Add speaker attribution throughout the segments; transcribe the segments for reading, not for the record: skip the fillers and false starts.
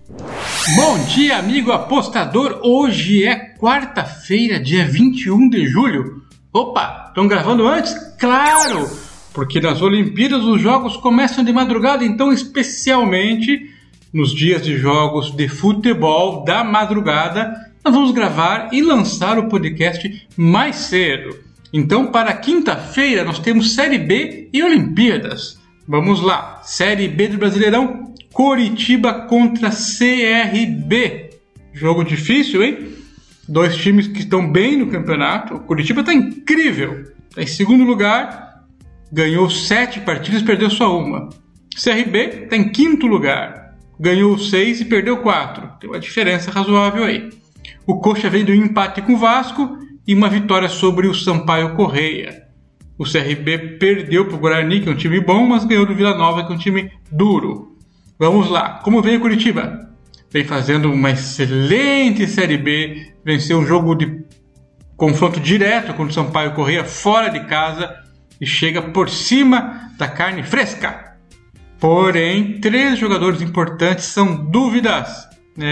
Speaker 1: Bom dia, amigo apostador. Hoje é quarta-feira, dia 21 de julho. Opa, estão gravando antes? Claro, porque nas Olimpíadas os jogos começam de madrugada, então especialmente nos dias de jogos de futebol da madrugada, nós vamos gravar e lançar o podcast mais cedo. Então, para quinta-feira, nós temos Série B e Olimpíadas. Vamos lá, Série B do Brasileirão, Coritiba contra CRB. Jogo difícil, hein? Dois times que estão bem no campeonato. O Coritiba está incrível. Está em segundo lugar, ganhou 7 partidas e perdeu só uma. CRB está em quinto lugar, ganhou 6 e perdeu 4. Tem uma diferença razoável aí. O Coxa veio do empate com o Vasco e uma vitória sobre o Sampaio Correia. O CRB perdeu para o Guarani, que é um time bom, mas ganhou do Vila Nova, que é um time duro. Vamos lá, como vem o Coritiba? Vem fazendo uma excelente Série B, venceu um jogo de confronto direto com o Sampaio Correia fora de casa e chega por cima da carne fresca. Porém, 3 jogadores importantes são dúvidas.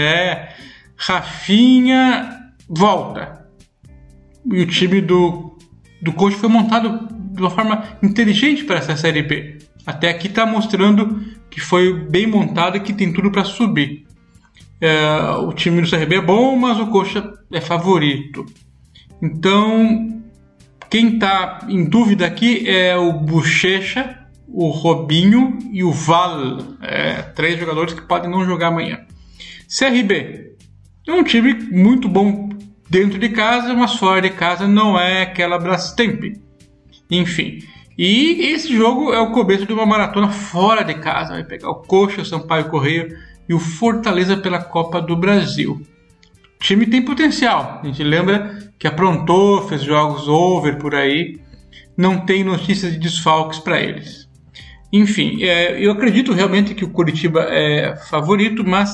Speaker 1: Rafinha volta. E o time do coach foi montado de uma forma inteligente para essa Série B. Até aqui está mostrando que foi bem montado e que tem tudo para subir. O time do CRB é bom, mas o Coxa é favorito. Então, quem está em dúvida aqui é o Bochecha, o Robinho e o Val. 3 jogadores que podem não jogar amanhã. CRB é um time muito bom dentro de casa, mas fora de casa não é aquela Brastemp. Enfim, e esse jogo é o começo de uma maratona fora de casa. Vai pegar o Coxa, o Sampaio Correia e o Fortaleza pela Copa do Brasil. O time tem potencial. A gente lembra que aprontou, fez jogos over por aí. Não tem notícias de desfalques para eles. Enfim, eu acredito realmente que o Coritiba é favorito, mas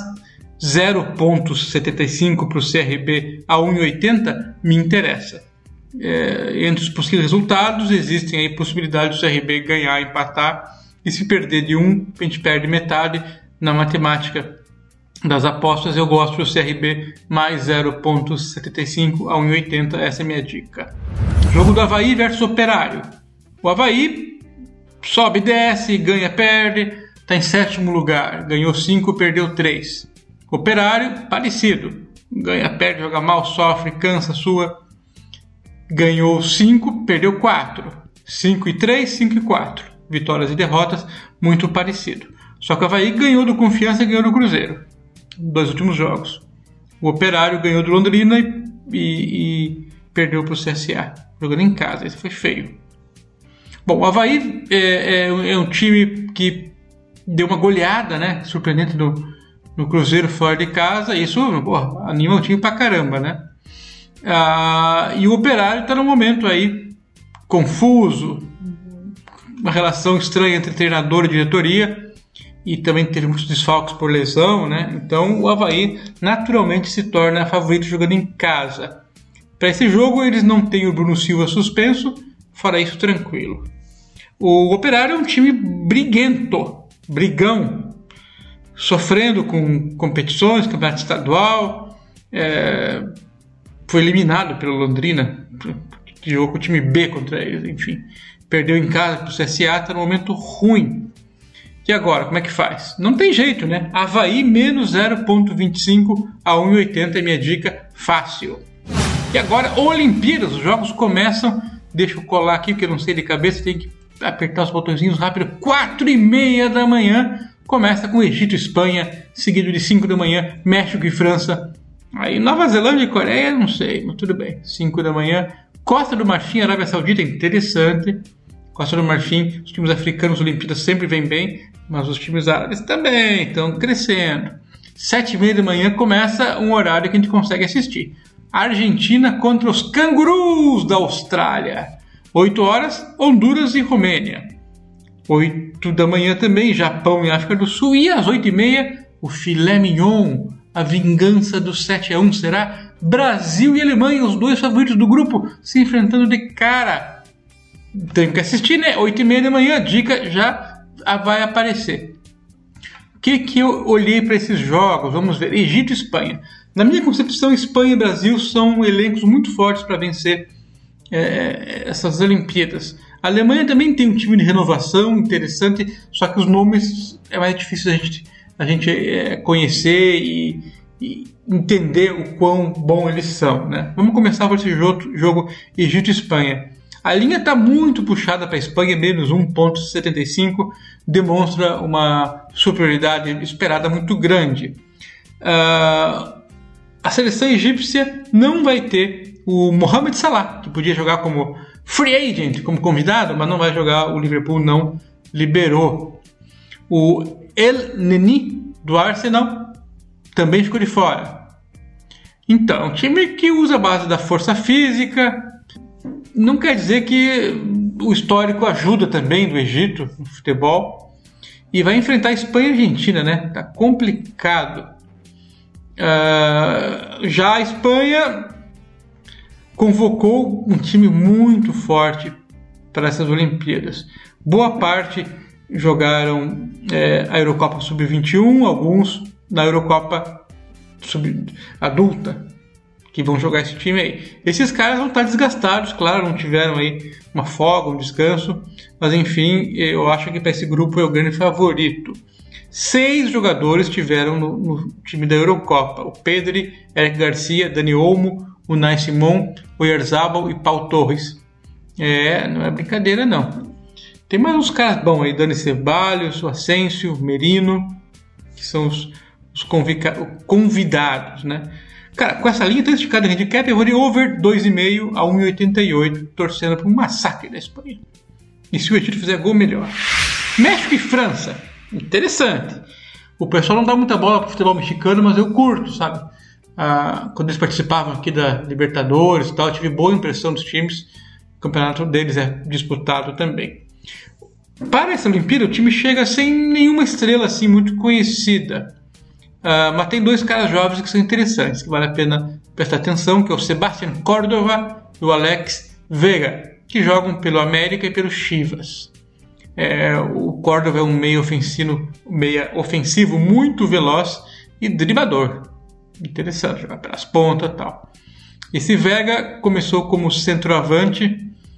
Speaker 1: 0,75 para o CRB a 1,80 me interessa. Entre os possíveis resultados, existem aí possibilidades do CRB ganhar, empatar, e se perder de 1, a gente perde metade. Na matemática das apostas, eu gosto do CRB mais 0,75 a 1,80, essa é a minha dica. Jogo do Avaí versus Operário. O Avaí sobe e desce, ganha, perde, está em 7º lugar, ganhou 5, perdeu 3. Operário, parecido, ganha, perde, joga mal, sofre, cansa, sua. Ganhou 5, perdeu 4. 5 e 3, 5 e 4. Vitórias e derrotas, muito parecido. Só que o Avaí ganhou do Confiança e ganhou do Cruzeiro. 2 últimos jogos. O Operário ganhou do Londrina e perdeu para o CSA. Jogando em casa, esse foi feio. Bom, o Avaí é um time que deu uma goleada, né? Surpreendente no Cruzeiro fora de casa. Isso anima o time pra caramba, né? E o Operário está num momento aí confuso, uma relação estranha entre treinador e diretoria, e também teve muitos desfalques por lesão, né? Então o Avaí naturalmente se torna favorito jogando em casa. Para esse jogo eles não têm o Bruno Silva suspenso, fora isso tranquilo. O Operário é um time brigão, sofrendo com competições, campeonato estadual, foi eliminado pelo Londrina, que jogou com o time B contra eles, enfim. Perdeu em casa para o CSA, está num momento ruim. E agora, como é que faz? Não tem jeito, né? Avaí menos 0,25 a 1,80 é minha dica, fácil. E agora, Olimpíadas, os jogos começam, deixa eu colar aqui, porque eu não sei de cabeça, tem que apertar os botõezinhos rápido, 4h30 da manhã, começa com Egito e Espanha, seguido de 5 da manhã, México e França. Aí Nova Zelândia e Coreia, não sei, mas tudo bem. 5 da manhã, Costa do Marfim, Arábia Saudita, interessante. Costa do Marfim, os times africanos, Olimpíadas sempre vêm bem, mas os times árabes também estão crescendo. 7h30 da manhã começa um horário que a gente consegue assistir. Argentina contra os cangurus da Austrália. 8 horas, Honduras e Romênia. 8 da manhã também, Japão e África do Sul. E às 8h30, o filé mignon, a vingança do 7-1 será Brasil e Alemanha, os 2 favoritos do grupo, se enfrentando de cara. Tem que assistir, né? 8h30 da manhã, a dica já vai aparecer. que eu olhei para esses jogos? Vamos ver. Egito e Espanha. Na minha concepção, Espanha e Brasil são elencos muito fortes para vencer essas Olimpíadas. A Alemanha também tem um time de renovação interessante, só que os nomes é mais difícil a gente conhecer e entender o quão bom eles são, né? Vamos começar por esse jogo Egito e Espanha. A linha está muito puxada para a Espanha, menos 1,75, demonstra uma superioridade esperada muito grande. A seleção egípcia não vai ter o Mohamed Salah, que podia jogar como free agent, como convidado, mas não vai jogar, o Liverpool não liberou. O El Neni, do Arsenal, também ficou de fora. Então, um time que usa a base da força física, não quer dizer que o histórico ajuda também do Egito no futebol, e vai enfrentar a Espanha e a Argentina, né? Tá complicado. Já a Espanha convocou um time muito forte para essas Olimpíadas. Boa parte jogaram a Eurocopa Sub-21, alguns na Eurocopa Adulta, que vão jogar esse time aí. Esses caras vão estar desgastados, claro, não tiveram aí uma folga, um descanso, mas enfim, eu acho que para esse grupo é o grande favorito. 6 jogadores tiveram no time da Eurocopa: o Pedri, Eric Garcia, Dani Olmo, Unai Simon, Oyarzabal e Pau Torres. Não é brincadeira não. Tem mais uns caras bons aí, Dani Ceballos, o Asensio, Merino, que são os convidados, né? Cara, com essa linha tão esticada de handicap, eu vou de over 2,5 a 1,88, torcendo para um massacre da Espanha. E se o Egito fizer gol, melhor. México e França. Interessante. O pessoal não dá muita bola para o futebol mexicano, mas eu curto, sabe? Quando eles participavam aqui da Libertadores e tal, eu tive boa impressão dos times. O campeonato deles é disputado também. Para essa Olimpíada, o time chega sem nenhuma estrela assim muito conhecida. Mas tem 2 caras jovens que são interessantes, que vale a pena prestar atenção, que é o Sebastián Córdoba e o Alex Vega, que jogam pelo América e pelo Chivas. O Córdoba é um meia ofensivo muito veloz e driblador. Interessante, jogar pelas pontas e tal. Esse Vega começou como centroavante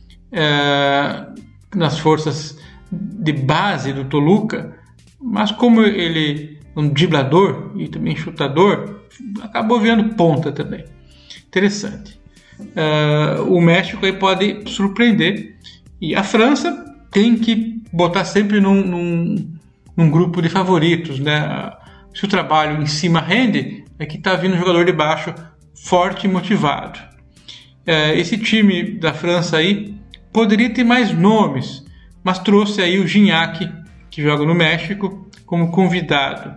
Speaker 1: nas forças de base do Toluca, mas como ele é um driblador e também chutador, acabou virando ponta também. Interessante. O México aí pode surpreender, e a França tem que botar sempre num grupo de favoritos, né? Se o trabalho em cima rende, é que está vindo um jogador de baixo forte e motivado. Esse time da França aí poderia ter mais nomes, mas trouxe aí o Gignac, que joga no México, como convidado.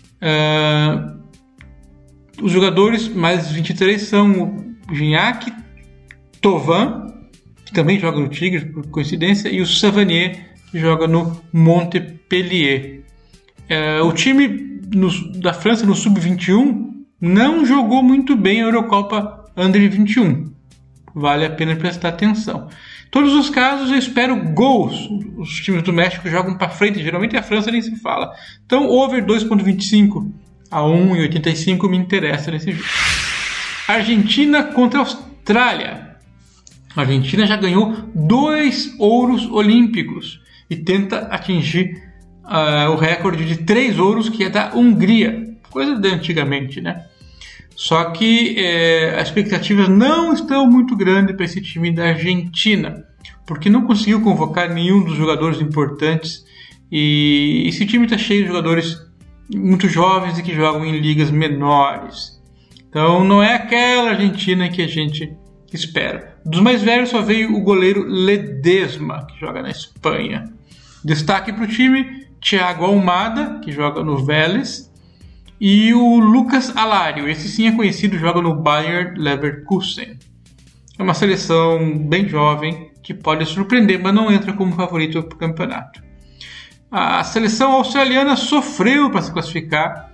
Speaker 1: Os jogadores mais 23 são o Gignac, Thauvin, que também joga no Tigres, por coincidência, e o Savanier, que joga no Montpellier. O time da França no Sub-21 não jogou muito bem a Eurocopa Under 21. Vale a pena prestar atenção. Em todos os casos, eu espero gols. Os times do México jogam para frente, geralmente a França nem se fala. Então, over 2,25 a 1,85 me interessa nesse jogo. Argentina contra a Austrália. A Argentina já ganhou 2 ouros olímpicos e tenta atingir o recorde de 3 ouros, que é da Hungria, coisa de antigamente, né? Só que as expectativas não estão muito grandes para esse time da Argentina, porque não conseguiu convocar nenhum dos jogadores importantes, e esse time está cheio de jogadores muito jovens e que jogam em ligas menores. Então não é aquela Argentina que a gente espera. Dos mais velhos só veio o goleiro Ledesma, que joga na Espanha. Destaque para o time: Thiago Almada, que joga no Vélez, e o Lucas Alario. Esse sim é conhecido, joga no Bayer Leverkusen. É uma seleção bem jovem que pode surpreender, mas não entra como favorito para o campeonato. A seleção australiana sofreu para se classificar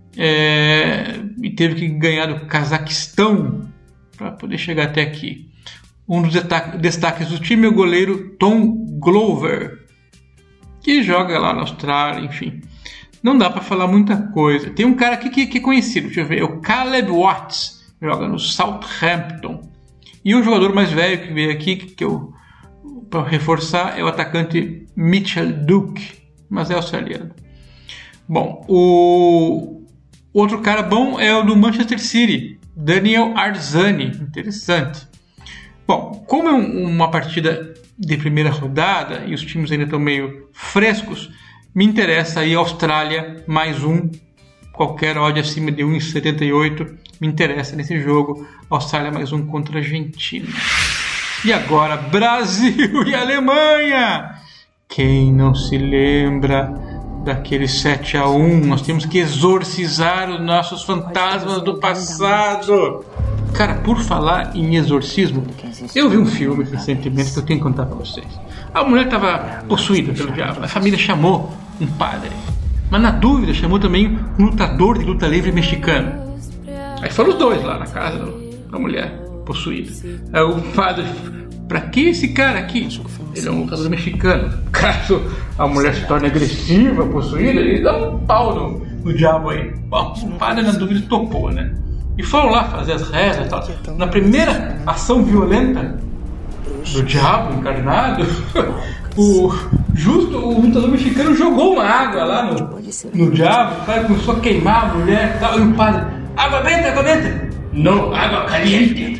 Speaker 1: e teve que ganhar do Cazaquistão para poder chegar até aqui. Um dos destaques do time é o goleiro Tom Glover, que joga lá na Austrália, enfim. não dá para falar muita coisa. Tem um cara aqui que é conhecido, deixa eu ver, é o Caleb Watts, joga no Southampton. E o jogador mais velho que veio aqui, que eu para reforçar, é o atacante Mitchell Duke, mas é australiano. Bom, o outro cara bom é o do Manchester City, Daniel Arzani, interessante. Bom, como é uma partida de primeira rodada e os times ainda estão meio frescos, me interessa aí a Austrália mais um, qualquer odd acima de 1,78 me interessa nesse jogo, Austrália mais um contra a Argentina. E agora, Brasil e Alemanha! Quem não se lembra daquele 7-1? Nós temos que exorcizar os nossos fantasmas do passado. Cara, por falar em exorcismo, eu vi um filme recentemente que eu tenho que contar pra vocês. A mulher estava possuída pelo diabo, a família chamou um padre, mas na dúvida chamou também um lutador de luta livre mexicano. Aí foram os dois lá na casa da mulher possuída. Aí o padre, pra que esse cara aqui? Ele é um lutador mexicano. Caso a mulher se torne agressiva, possuída, ele dá um pau no diabo aí. Bom, o padre na dúvida topou, né? E foram lá fazer as rezas e tal. Na primeira ação violenta do diabo encarnado, o lutador mexicano jogou uma água lá no diabo, o cara começou a queimar a mulher e tal, e o padre, água benta, não, água caliente.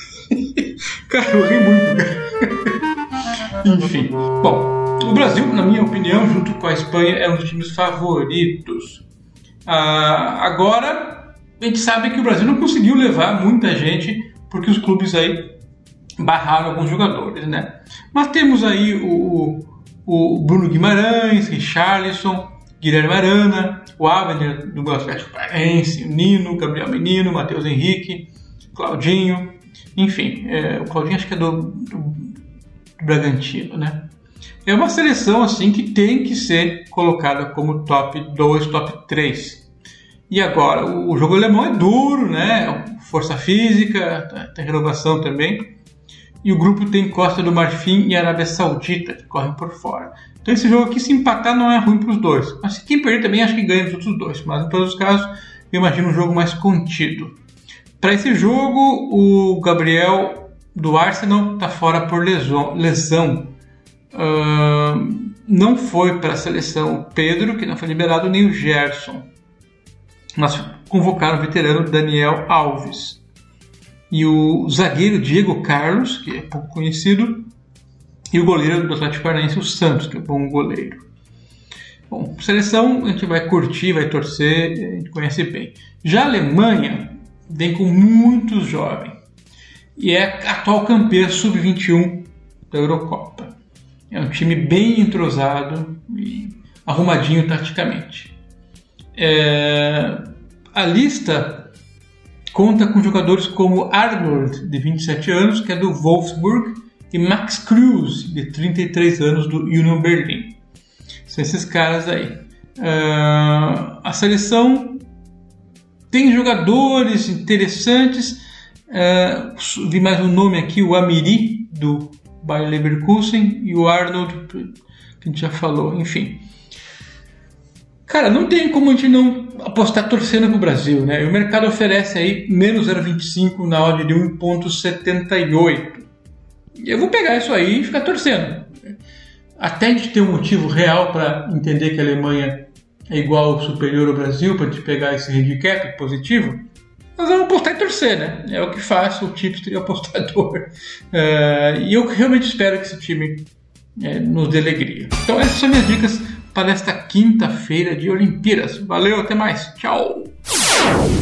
Speaker 1: Cara, eu ri muito. Enfim, bom, o Brasil, na minha opinião, junto com a Espanha, é um dos times favoritos. Agora, a gente sabe que o Brasil não conseguiu levar muita gente, porque os clubes aí barraram alguns jogadores, né? Mas temos aí o Bruno Guimarães, Richarlison, Guilherme Arana, o Abner do Atlético Paranaense, o Nino, Gabriel Menino, Matheus Henrique, Claudinho, enfim, o Claudinho acho que é do Bragantino, né? É uma seleção assim que tem que ser colocada como top 2, top 3. E agora, o jogo alemão é duro, né? Força física, tem renovação também. E o grupo tem Costa do Marfim e Arábia Saudita, que correm por fora. Então esse jogo aqui, se empatar, não é ruim para os dois. Mas se quem perder também, acho que ganha os outros dois. Mas em todos os casos, eu imagino um jogo mais contido. Para esse jogo, o Gabriel do Arsenal está fora por lesão. Não foi para a seleção o Pedro, que não foi liberado, nem o Gerson. Nós convocaram o veterano Daniel Alves. E o zagueiro Diego Carlos, que é pouco conhecido, e o goleiro do Atlético Paranaense, o Santos, que é bom goleiro. Bom, seleção a gente vai curtir, vai torcer, a gente conhece bem. Já a Alemanha vem com muitos jovens e é atual campeã sub-21 da Eurocopa. É um time bem entrosado e arrumadinho taticamente. A lista conta com jogadores como Arnold, de 27 anos, que é do Wolfsburg, e Max Kruse, de 33 anos, do Union Berlin. São esses caras aí. A seleção tem jogadores interessantes. Vi mais um nome aqui, o Amiri, do Bayer Leverkusen, e o Arnold, que a gente já falou, enfim. Cara, não tem como a gente não apostar torcendo pro Brasil, né? O mercado oferece aí menos 0,25 na odd de 1,78. Eu vou pegar isso aí e ficar torcendo. Até a gente ter um motivo real para entender que a Alemanha é igual ou superior ao Brasil, para a gente pegar esse handicap positivo, nós vamos apostar e torcer, né? É o que faz o tipster apostador. E eu realmente espero que esse time nos dê alegria. Então essas são minhas dicas para esta quinta-feira de Olimpíadas. Valeu, até mais. Tchau!